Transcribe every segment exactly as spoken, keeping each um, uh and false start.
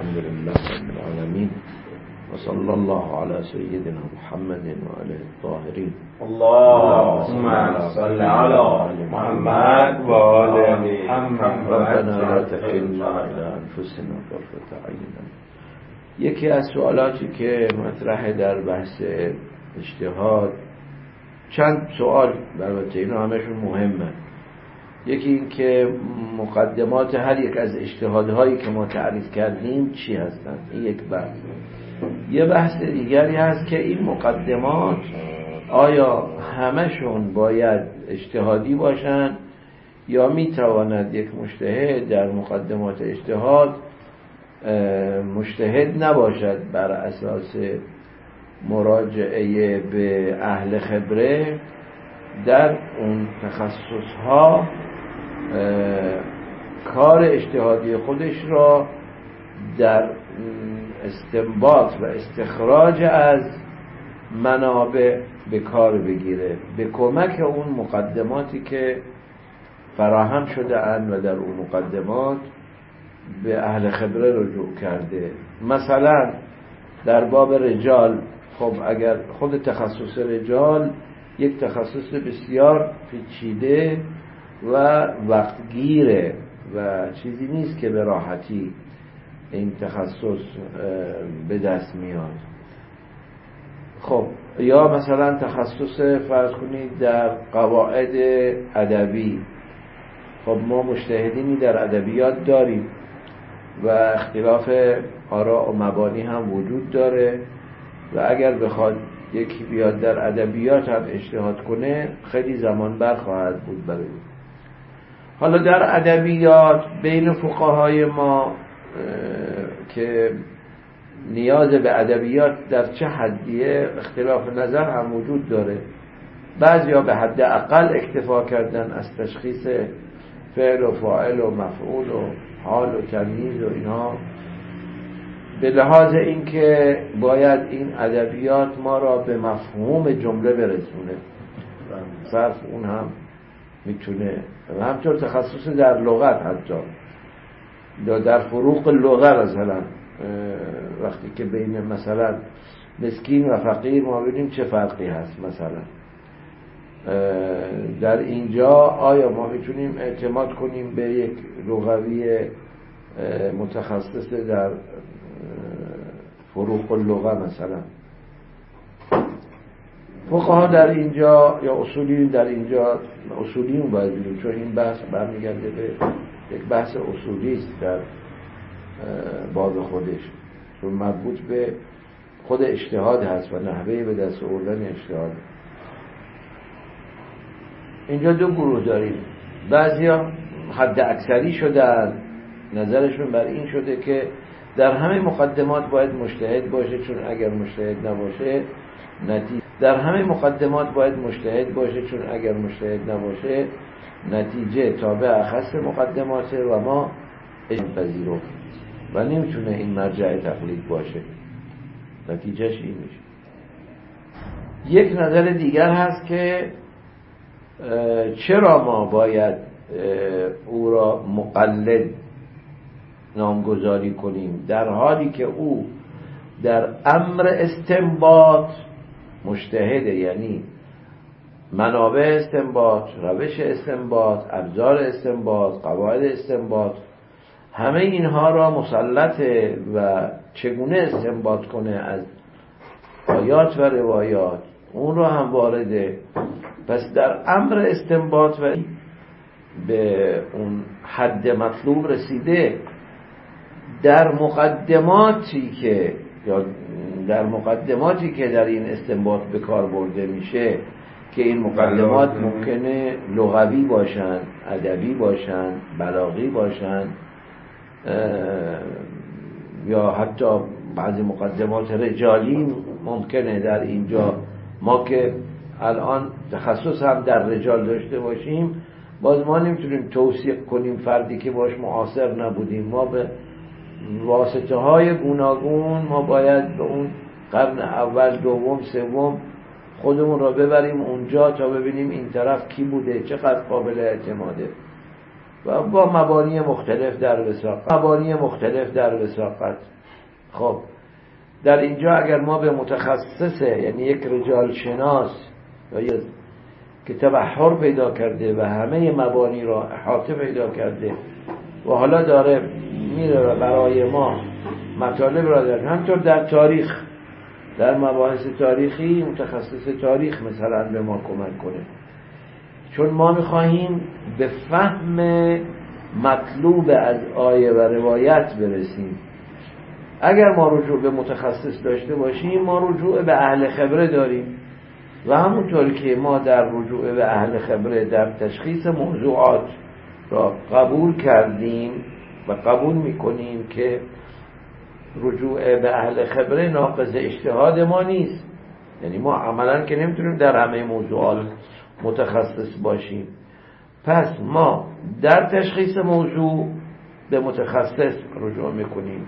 الحمد لله رب العالمين وصلى الله على سيدنا محمد وآله الطاهرين. اللهم صل على محمد وآل محمد. ربنا لا تكلنا إلى أنفسنا طرفة عين. یکی از سوالاتی که مطرح در بحث اجتهاد، چند سوال البته اینا همشون مهمه. یکی این که مقدمات هر یک از اجتهادهایی که ما تعریف کردیم چی هستند، این یک بحث. یه بحث دیگری هست که این مقدمات آیا همشون باید اجتهادی باشن یا میتواند یک مجتهد در مقدمات اجتهاد مجتهد نباشد بر اساس مراجعه به اهل خبره در اون تخصصها کار اجتهادی خودش را در استنباط و استخراج از منابع به کار بگیره به کمک اون مقدماتی که فراهم شده اند و در اون مقدمات به اهل خبره رجوع کرده. مثلا در باب رجال، خب اگر خود تخصص رجال یک تخصص بسیار پیچیده و وقتگیره و چیزی نیست که به راحتی این تخصص به دست میاد. خب یا مثلا تخصص فرض کنید در قواعد ادبی، خب ما مجتهدینی در ادبیات داریم و اختلاف آراء و مبانی هم وجود داره و اگر بخواد یکی بیاد در ادبیات هم اجتهاد کنه خیلی زمان بر خواهد بود برای. حالا در ادبیات بین فقهای ما که نیاز به ادبیات در چه حدیه اختلاف نظر هم وجود داره. بعضیا به حد اقل اکتفا کردن از تشخیص فعل و فاعل و مفعول و حال و تمییز و اینها به لحاظ اینکه باید این ادبیات ما را به مفهوم جمله برسونه، صرف اون هم میتونه و همطور تخصص در لغت، حتی در فروق لغت مثلا وقتی که بین مثلا مسکین و فقیر ما ببینیم چه فرقی هست، مثلا در اینجا آیا ما میتونیم اعتماد کنیم به یک لغوی متخصص در فروق اللغه؟ مثلا فقها در اینجا یا اصولیون در اینجا، اصولیون باید بگیم چون این بحث برمیگرده به یک بحث اصولی است در باب خودش، چون مربوط به خود اجتهاد هست و نحوه به دست آوردن اجتهاد. اینجا دو گروه داریم. بعضیا حد اکثری شدن، نظرشون بر این شده که در همه مقدمات باید مجتهد باشه، چون اگر مجتهد نباشه نتیجه در همه مقدمات باید مجتهد باشه چون اگر مجتهد نباشه نتیجه تابع اخص مقدماته و ما پذیرو و نمیتونه این مرجع تقلید باشه، نتیجهش این میشه. یک نظر دیگر هست که چرا ما باید او را مقلد نامگذاری کنیم در حالی که او در امر استنباط مجتهده، یعنی منابع استنباط، روش استنباط، ابزار استنباط، قواعد استنباط، همه اینها را مسلطه و چگونه استنباط کنه از آیات و روایات اون را هم وارده. پس در امر استنباط و به اون حد مطلوب رسیده، در مقدماتی که یا در مقدماتی که در این استنباط به کار برده میشه که این مقدمات ممکنه لغوی باشن، ادبی باشن، بلاغی باشن یا حتی بعضی مقدمات رجالی ممکنه در اینجا ما که الان تخصص هم در رجال داشته باشیم باز ما نمیتونیم توثیق کنیم فردی که باش معاصر نبودیم. ما به واسطه های گوناگون ما باید به اون قرن اول، دوم، سوم خودمون را ببریم اونجا تا ببینیم این طرف کی بوده، چقدر قابل اعتماده و با مبانی مختلف در وساقت مبانی مختلف در وساقت خب در اینجا اگر ما به متخصصه، یعنی یک رجال شناس که تبحر پیدا کرده و همه مبانی را احاطه پیدا کرده و حالا داره میره و برای ما مطالب را داره، همطور در تاریخ، در مباحث تاریخی متخصص تاریخ مثلا به ما کمک کنه، چون ما میخواهیم به فهم مطلوب از آیه و روایت برسیم. اگر ما رجوع به متخصص داشته باشیم ما رجوع به اهل خبره داریم و همونطور که ما در رجوع به اهل خبره در تشخیص موضوعات را قبول کردیم و قبول میکنیم که رجوع به اهل خبره ناقض اجتهاد ما نیست، یعنی ما عملا که نمیتونیم در همه موضوعات متخصص باشیم، پس ما در تشخیص موضوع به متخصص رجوع میکنیم،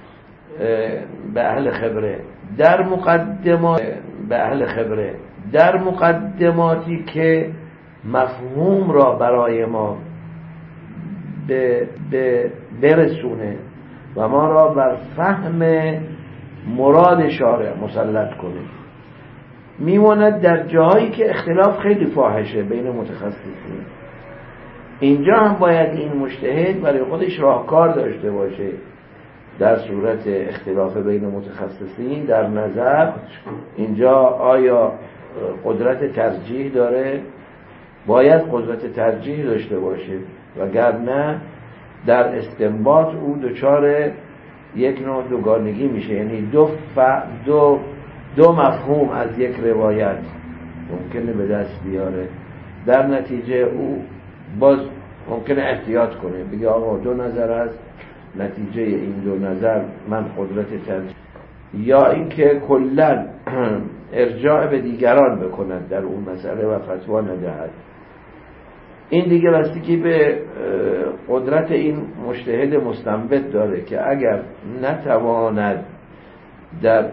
به اهل خبره، در مقدمات به اهل خبره در مقدماتی که مفهوم را برای ما به به برسونه و ما را بر فهم مراد شارع مسلط کنه. میماند در جاهایی که اختلاف خیلی فاحشه بین متخصصین، اینجا هم باید این مجتهد برای خودش راهکار داشته باشه در صورت اختلاف بین متخصصین در نظر اینجا آیا قدرت ترجیح داره، باید قدرت ترجیح داشته باشه، وگرنه در استنباط او دچار یک نوع دوگانگی میشه، یعنی دو, ف... دو دو مفهوم از یک روایت ممکنه به دست بیاره، در نتیجه او باز ممکنه احتیاط کنه، بگه آقا دو نظر هست، نتیجه این دو نظر من قدرت ترجیح، یا اینکه کلا ارجاع به دیگران بکند در اون مسئله و فتوا ندهد. این دیگه بستگی به قدرت این مجتهد مستنبط داره که اگر نتواند در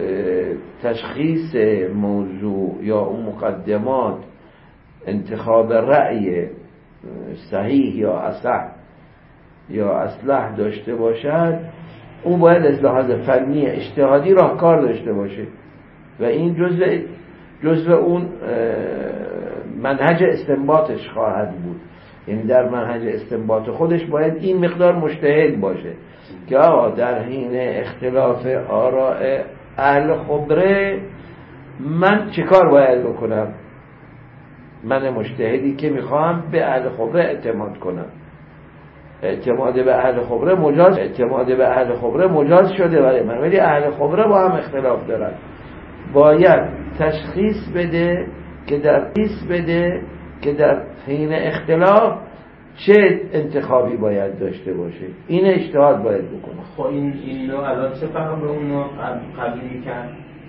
تشخیص موضوع یا اون مقدمات انتخاب رأی صحیح یا اصح یا اصلح داشته باشد، اون باید از لحاظ فنی اجتهادی راهکار داشته باشه و این جزء جزء اون منهج استنباطش خواهد بود. یعنی در منهج استنباط خودش باید این مقدار مجتهد باشه که آقا در حین اختلاف آراء اهل خبره من چه کار باید بکنم، من مجتهدی که میخوام به اهل خبره اعتماد کنم. اعتماد به اهل خبره مجاز اعتماد به اهل خبره مجاز شده برای من، ولی اهل خبره با هم اختلاف دارن، باید تشخیص بده که در تشخیص بده که در حین اختلاف چه انتخابی باید داشته باشه، این اجتهاد باید بکنه. خب این این نوع الان چه فرق به اون نوع قبلی کرد؟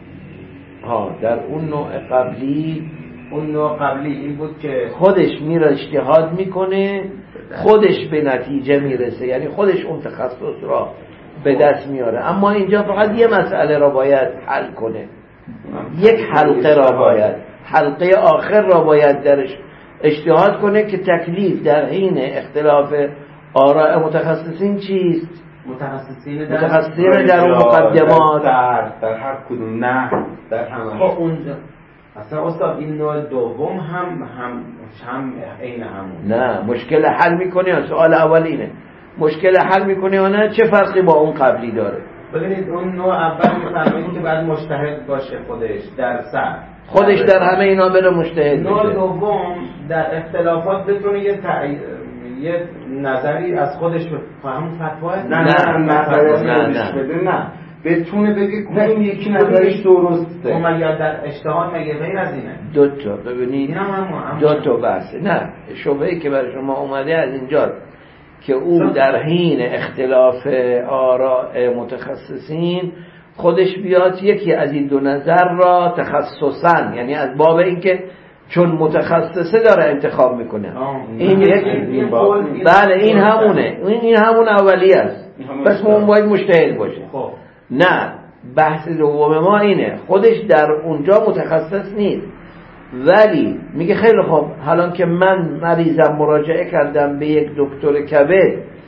ها در اون نوع قبلی اون نوع قبلی این بود که خودش میره اجتهاد میکنه، خودش به نتیجه میرسه، یعنی خودش اون تخصص را به دست میاره، اما اینجا فقط یه مسئله را باید حل کنه، یک حلقه را باید حلقه آخر را باید درش اجتهاد کنه که تکلیف در حین اختلاف آراء متخصصین چیست؟ متخصصین در متخصصین در اون مقدمات در, در هر کدوم نه در همه. خب اونجا اصلا استاد این نوع دوم هم هم هم عین همون نه مشکل حل میکنه یا سوال اول اینه مشکل حل میکنه یا نه، چه فرقی با اون قبلی داره؟ ببینید اون نوع اول میفرمایید که بعد مجتهد باشه خودش در سر خودش در همه اینا بره مجتهد بشه. نوع دوم در اختلافات بتونه یه تع... یه نظری از خودش فهم فتوا نه نه نه نه نه بتونه بگه کدوم یکی نظرش درسته. اون مگر در اجتهاد مگه غیر از اینه؟ دو تا ببینید دو تا بحثه. نه شبهه‌ای که برای شما اومده از اینجا که او در حین اختلاف آراء متخصصین خودش بیاد یکی از این دو نظر را تخصصاً، یعنی از باب اینکه چون متخصصه داره انتخاب میکنه. این یکی بله این همونه، این این همون اولی است، پس اون باید مجتهد باشه. خب نه بحث دوم ما اینه خودش در اونجا متخصص نیست، ولی میگه خیلی خوب حالا که من مریضم مراجعه کردم به یک دکتر کبد،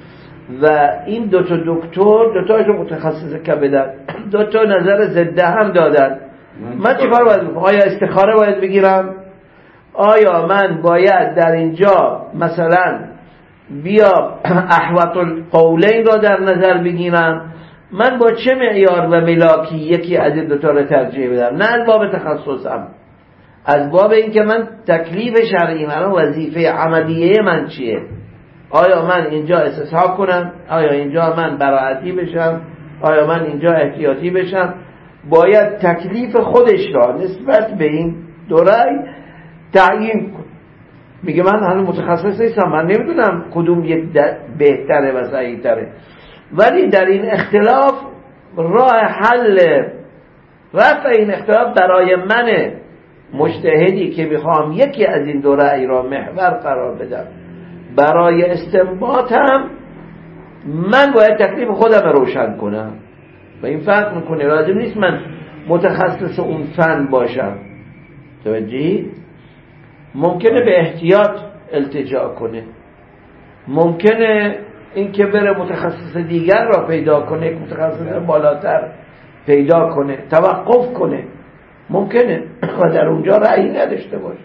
و این دو تا دکتر دو تاشو متخصص کبدن، دو تا نظر ضد هم دادن. من چیکار باید بکنم؟ آیا استخاره باید بگیرم؟ آیا من باید در اینجا مثلا بیا احوط القولین را در نظر بگیرم؟ من با چه معیار و ملاکی یکی از این دو تا رو ترجیح بدم؟ نه از باب تخصصم، از باب این که من تکلیف شرعی من و وظیفه عملیه من چیه؟ آیا من اینجا استصحاب کنم؟ آیا اینجا من براعتی بشم؟ آیا من اینجا احتیاطی بشم؟ باید تکلیف خودش را نسبت به این دو رأی تعیین کن. میگه من هنوز متخصص نیستم، من نمیدونم کدوم یک بهتره و صحیح تره، ولی در این اختلاف راه حل رفع این اختلاف برای من مجتهدی که میخوام یکی از این دو رأی را محور قرار بدم برای استنباطم، من باید تکلیف خودم روشن کنم و این فرق میکنه. لازم نیست من متخصص اون فن باشم. توجهی؟ ممکنه به احتیاط التجا کنه، ممکنه این که بره متخصص دیگر را پیدا کنه، متخصص بالاتر پیدا کنه، توقف کنه، ممکنه و در اونجا رأی نداشته باشه.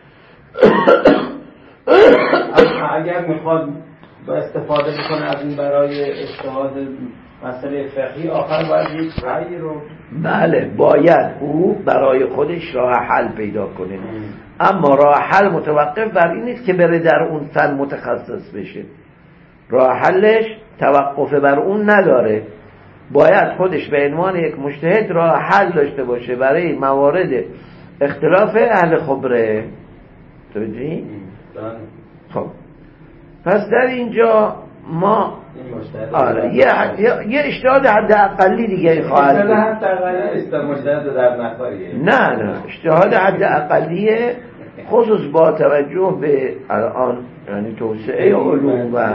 اگر میخواد با استفاده بکنه از این برای اجتهاد مسئله فقهی، آخر باید یک رأی رو بله باید او برای خودش راه حل پیدا کنه. اما راه حل متوقف بر این نیست که بره در اون فن متخصص بشه، راه حلش توقف بر اون نداره، باید خودش به عنوان یک مجتهد راه حل داشته باشه برای موارد اختلاف اهل خبره. توجهی؟ خب پس در اینجا ما آره یه یه اجتهاد حد اقلی دیگه خواهد بود. حد اقلی مجتهد در نفریه. نه نه اجتهاد حد اقلیه، خصوص با توجه به الان یعنی توسعه علوم و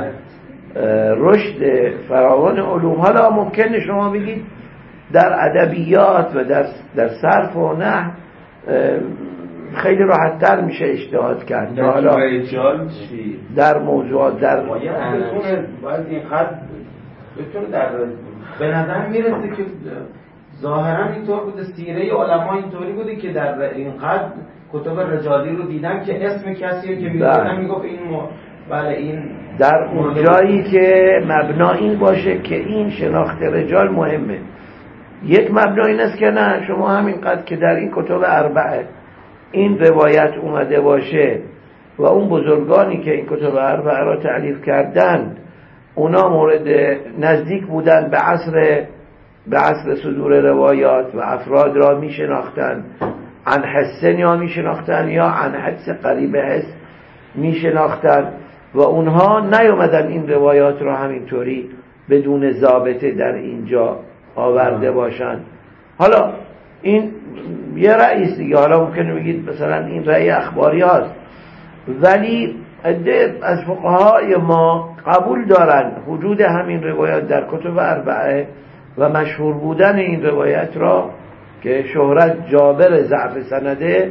رشد فراوان علوم. حالا ممکنه شما بگید در ادبیات و در در صرف و نحو خیلی راحت تر میشه اجتهاد کرد. حالا در موضوعات در باید این خط بتونه در به نظر میرسه که ظاهرا اینطور بوده، سیره علما اینطوری بوده که در این خط کتب رجالی رو دیدم که اسم کسیه که میگفتن میگفت این م... بله این در اون جایی که مبنا این باشه که این شناخت رجال مهمه. یک مبنا این است که نه شما همینقدر که در این کتب اربعه این روایت اومده باشه و اون بزرگانی که این کتب اربعه را تألیف کردند اونا مورد نزدیک بودن به عصر به عصر صدور روایات و افراد را می شناختن، عن حسن یا می شناختن یا عن حدس قریب حس می شناختن و اونها نیومدن این روایات را همینطوری بدون ضابطه در اینجا آورده باشند. حالا این یه رأیست دیگه، حالا ممکنه بگید مثلا این رأی اخباری هست، ولی عده از فقهای ما قبول دارن وجود همین روایات در کتب اربعه و مشهور بودن این روایت را که شهرت جابر ضعف سنده،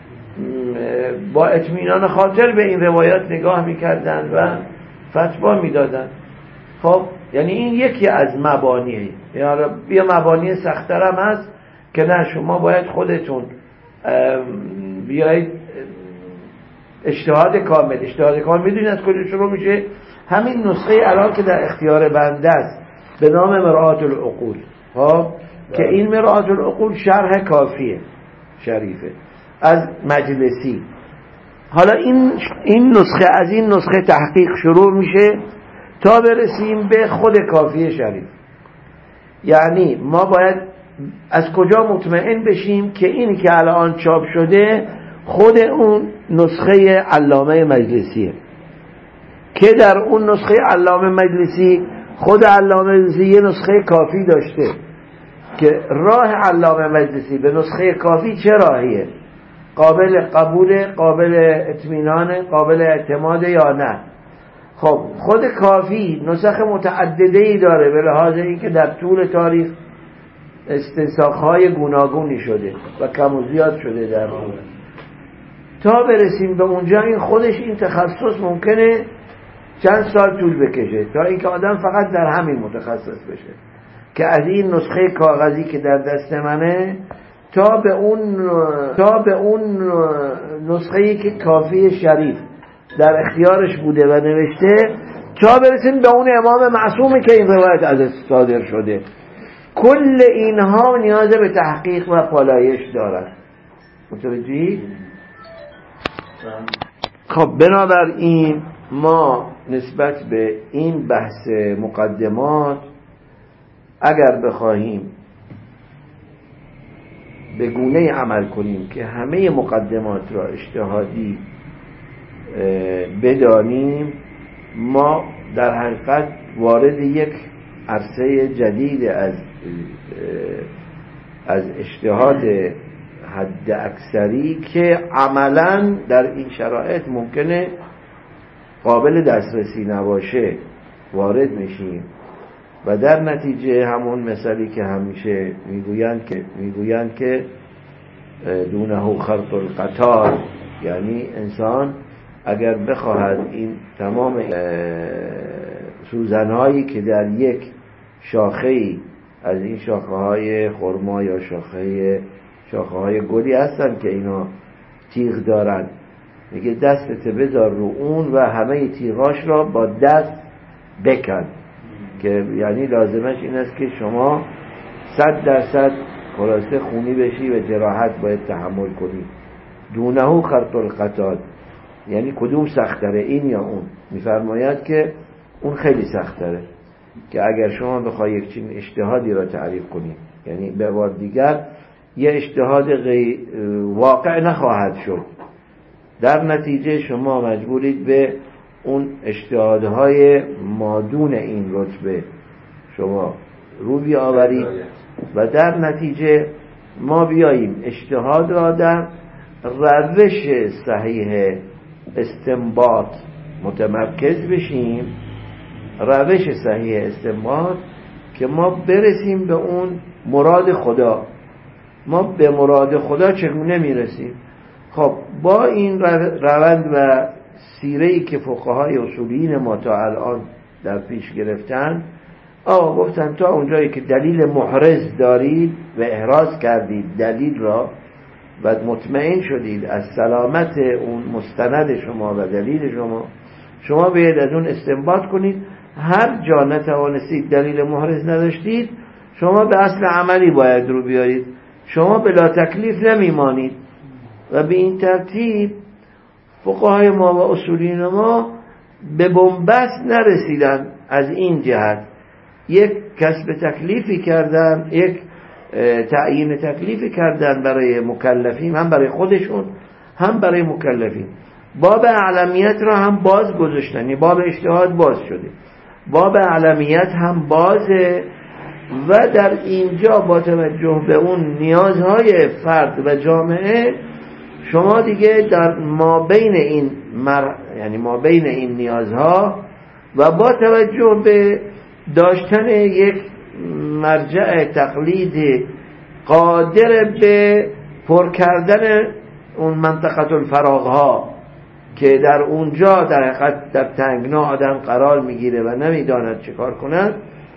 با اطمینان خاطر به این روایات نگاه میکردن و فتوا میدادن. خب یعنی این یکی از مبانیه، یعنی یه مبانی سخت‌تر هم هست که نه شما باید خودتون بیایید اجتهاد کامل. اجتهاد کامل میدونید از کجا شروع میشه؟ همین نسخه الان که در اختیار بنده است به نام مرآت العقول، ها که این مرآت العقول شرح کافیه شریفه از مجلسی. حالا این این نسخه از این نسخه تحقیق شروع میشه تا برسیم به خود کافیه شریف. یعنی ما باید از کجا مطمئن بشیم که این که الان چاپ شده خود اون نسخه علامه مجلسیه، که در اون نسخه علامه مجلسی خود علامه مجلسی یه نسخه کافی داشته که راه علامه مجلسی به نسخه کافی چه راهیه؟ قابل قبول، قابل اطمینان، قابل اعتماد یا نه؟ خب خود کافی نسخ متعدده‌ای داره به لحاظ اینکه در طول تاریخ استنساخ‌های گوناگونی شده و کم و زیاد شده در اون. تا برسیم به اونجا این خودش این تخصص ممکنه چند سال طول بکشه تا اینکه آدم فقط در همین متخصص بشه که از این نسخه کاغذی که در دست منه تا به اون تا به اون نسخه‌ای که کافی شریف در اختیارش بوده و نوشته تا برسیم به اون امام معصومی که این روایت ازش صادر شده. کل اینها نیاز به تحقیق و پالایش دارد. متوجهی؟ خب بنابراین ما نسبت به این بحث مقدمات اگر بخواهیم به گونه عمل کنیم که همه مقدمات را اجتهادی بدانیم، ما در حقیقت وارد یک عرصه جدید از از اجتهاد حد اکثری که عملاً در این شرایط ممکنه قابل دسترسی نباشه وارد میشیم و در نتیجه همون مثالی که همیشه میگویند که میگویند که دونه خرط القطار، یعنی انسان اگر بخواهد این تمام سوزنهایی که در یک شاخه‌ای از این شاخه های خرما یا شاخه شاخه های گلی هستن که اینا تیغ دارن، میگه دستت بذار رو اون و همه تیغاش را با دست بکن، که یعنی لازمش این است که شما صد درصد خلاصه خونی بشی و جراحت باید تحمل کنی. دونه خرط القتال، یعنی کدوم سختره، این یا اون؟ میفرماید که اون خیلی سختره، که اگر شما بخوای یک چین اجتهادی را تعریف کنی، یعنی به بار دیگر یه اجتهاد غیر واقع نخواهد شد، در نتیجه شما مجبورید به اون اجتهادهای مادون این رتبه شما رو بیاورید و در نتیجه ما بیاییم اجتهاد را در روش صحیح استنباط متمرکز بشیم، روش صحیح استنباط که ما برسیم به اون مراد خدا. ما به مراد خدا چگونه میرسیم؟ خب با این روند و سیره‌ای که فقهای اصولیین ما تا الان در پیش گرفتن، آقا گفتن تا اونجایی که دلیل محرز دارید و احراز کردید دلیل را و مطمئن شدید از سلامت اون مستند شما و دلیل شما، شما باید از اون استنباط کنید. هر جا نتوانستید دلیل محرز نداشتید، شما به اصل عملی باید رو بیارید، شما بلا تکلیف نمیمانید. و به این ترتیب فقهای ما و اصولین ما به بنبست نرسیدن. از این جهت یک کسب تکلیفی کردن، یک تعیین تکلیفی کردن برای مکلفین، هم برای خودشون هم برای مکلفین. باب اعلمیت را هم باز گذاشتن، باب اجتهاد باز شده، باب اعلمیت هم بازه و در اینجا با توجه به اون نیازهای فرد و جامعه شما دیگه در ما بین این مر... یعنی ما بین این نیازها و با توجه به داشتن یک مرجع تقلید قادر به پر کردن اون منطقه الفراغ ها که در اونجا در حقیقت در تنگنا آدم قرار میگیره و نمیداند چه کار کند،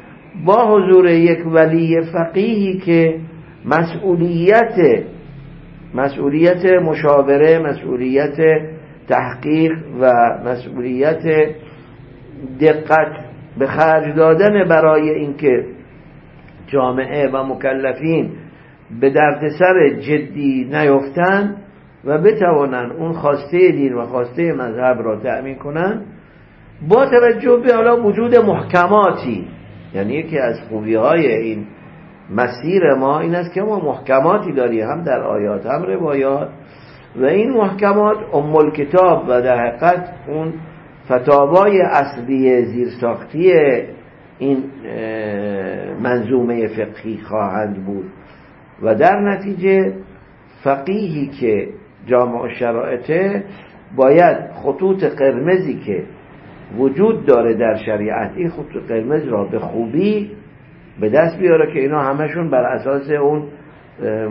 با حضور یک ولی فقیهی که مسئولیت مسئولیت مشاوره، مسئولیت تحقیق و مسئولیت دقت به خرج دادن برای اینکه جامعه و مکلفین به دردسر جدی نیفتند و بتوانند اون خواسته دین و خواسته مذهب را تأمین کنند، با توجه به حالا وجود محکماتی. یعنی یکی از خوبی‌های این مسیر ما این است که ما محکماتی داریم، هم در آیات هم روایات، و این محکمات ام الکتاب و در حقیقت اون فتاوای اصلی زیرساختی این منظومه فقهی خواهند بود و در نتیجه فقیهی که جامع شرایطه باید خطوط قرمزی که وجود داره در شریعت، این خطوط قرمز را به خوبی به دست بیاره که اینا همشون بر اساس اون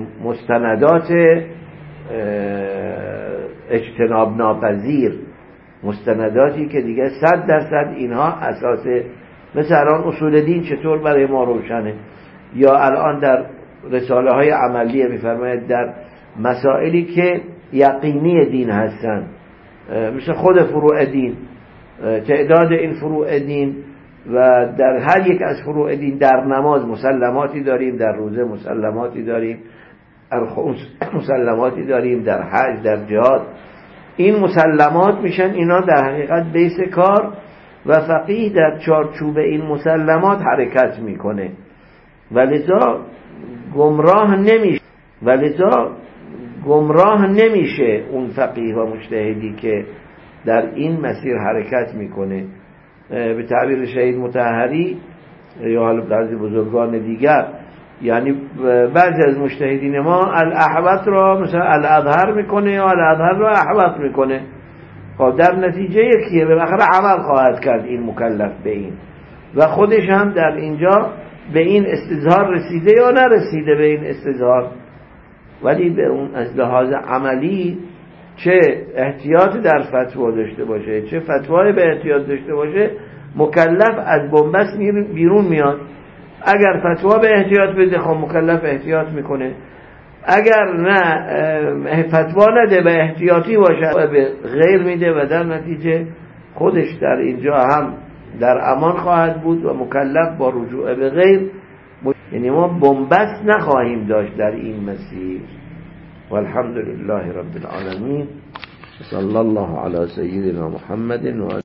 مستندات اجتناب ناپذیر مستنداتی که دیگه صد درصد اینها اساس، مثل الان اصول دین چطور برای ما روشنه، یا الان در رساله های عملیه میفرماید در مسائلی که یقینی دین هستن، مثل خود فروع دین، تعداد این فروع دین و در هر یک از فروع دین، در نماز مسلماتی داریم، در روزه مسلماتی داریم، مسلماتی داریم، در حج، در جهاد. این مسلمات میشن اینا در حقیقت بیس کار و فقیه در چارچوب این مسلمات حرکت میکنه و لذا گمراه نمیشه و لذا گمراه نمیشه اون فقیه و مجتهدی که در این مسیر حرکت میکنه. به تعبیر شهید مطهری یا حالا بعضی بزرگان دیگر، یعنی بعضی از مجتهدین ما الاحوط را مثلا الاظهر میکنه یا الاظهر را احوط میکنه، خب در نتیجه یکیه، به آخر عمل خواهد کرد این مکلف به این و خودش هم در اینجا به این استظهار رسیده یا نرسیده به این استظهار، ولی به اون از لحاظ عملی چه احتیاط در فتوا داشته باشه چه فتوای به احتیاط داشته باشه، مکلف از بنبست بیرون میاد. اگر فتوا به احتیاط بده خب مکلف احتیاط میکنه، اگر نه فتوا نده به احتیاطی باشه به غیر میده و در نتیجه خودش در اینجا هم در امان خواهد بود و مکلف با رجوع به غیر. یعنی ما بنبست نخواهیم داشت در این مسیر. والحمد لله رب العالمین. صلی الله علی سیدنا محمد و